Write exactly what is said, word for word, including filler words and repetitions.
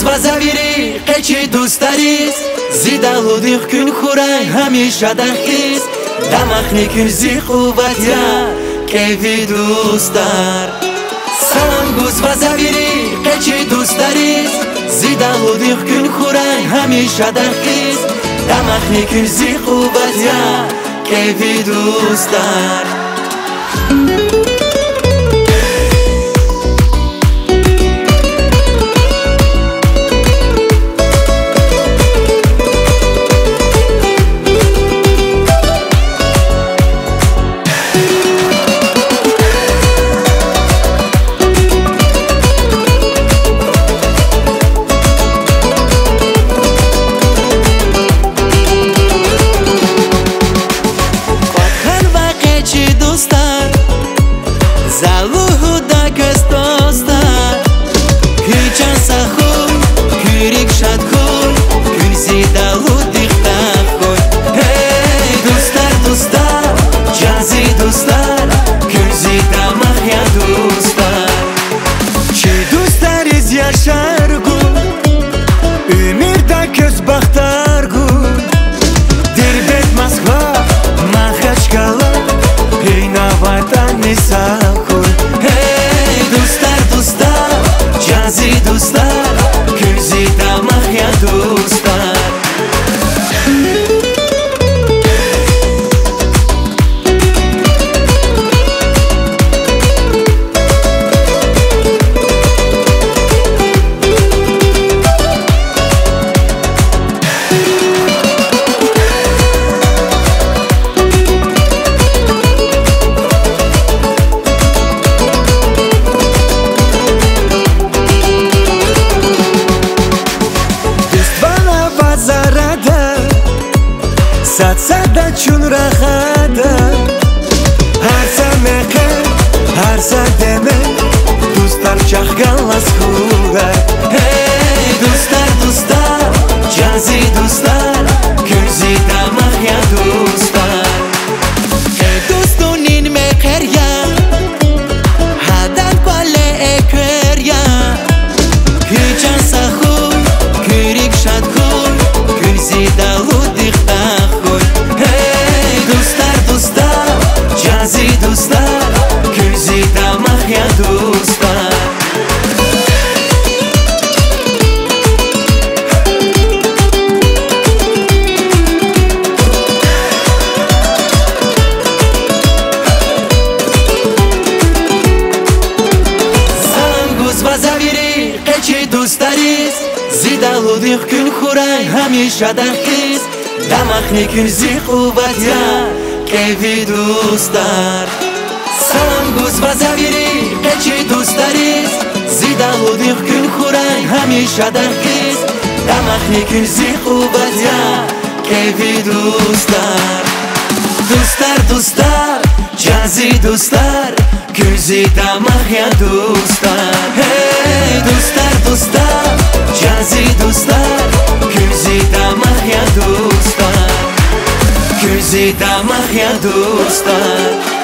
و زویری قچی دوست داریز زیده لودیخ کن خورای همیشه دخیز دمخ نکن زی قوت یا کیفی دوست دار سلام گوز و زویری قچی دوست داریز زیده لودیخ کن خورای همیشه دخیز دمخ نکن زی قوت یا کیفی دوست دار صد صد چون رخده هر سمقه هر سدمه دوستار چخگل از خوبه هی دوستار دوستار جازی دوستار کلزی دمخ یا دوستار ای دوستونین مقریا هدن کله اکریا هیچان سخوی کریک شد خوی کلزی دلو دیخته جازی دوستار کلزی دمخ یا دوستار سلام گوز و زویری قچی دوست داریز زیده لودیخ کن خورای همیشه دخیز دمخ نکن زی قوت یا کیفی دوست دار سلام گوز و زویری قچی دوست داریز زیده لودیخ کن خورای همیشه دخیز دمخ نکن زی قوت یا کیفی دوست دار دوستار دوستار جازی دوستار کلزی دمخ یا دوستار هی دوستار دوستار جازی دوستار کلزی دمخ یا دوستار کلزی دمخ یا دوستار